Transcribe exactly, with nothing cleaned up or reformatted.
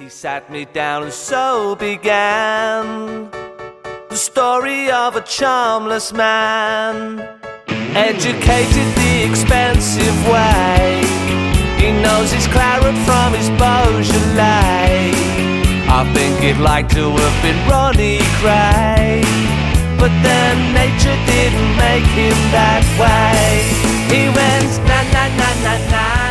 He sat me down and so began the story of a charmless man, educated the expensive way. He knows his claret from his Beaujolais. I think he'd like to have been Ronnie Gray, but then nature didn't make him that way. He went na na na na na.